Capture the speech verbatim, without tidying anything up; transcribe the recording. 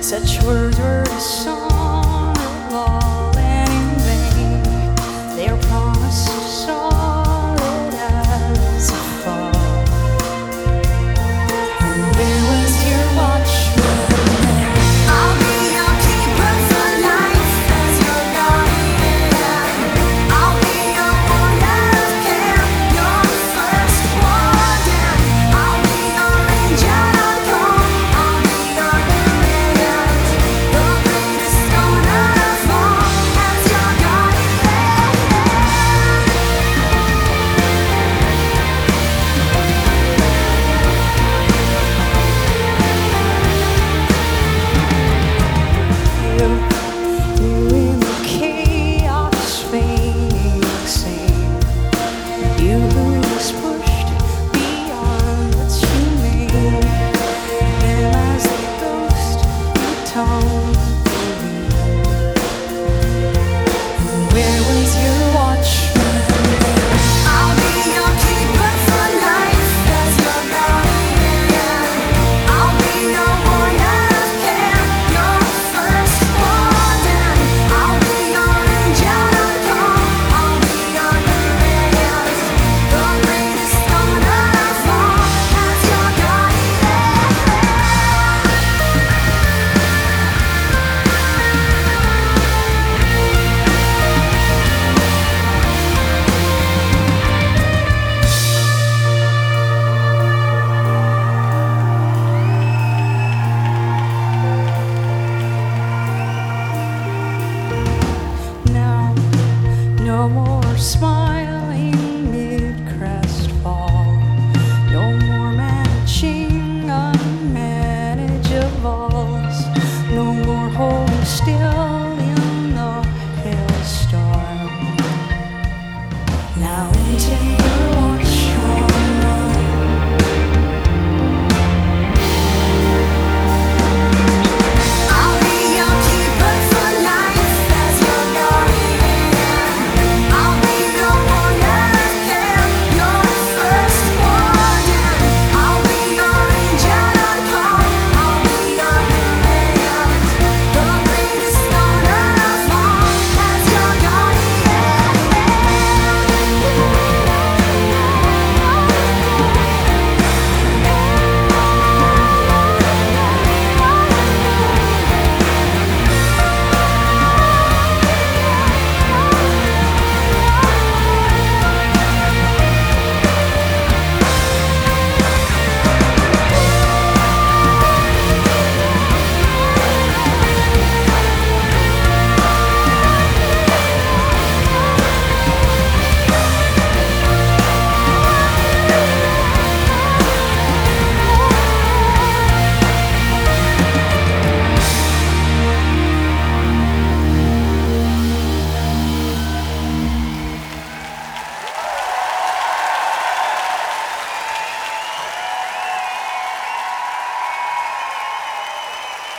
Such words were dishonorable and in vain. They are promised solid as a fall. And where was your watchman? I'll be your keeper for life as your guardian. I'll be your warrior of care, your first warden. I'll be your angel of calm. I'll be your brilliant, the greatest scholar of all as your guardian. You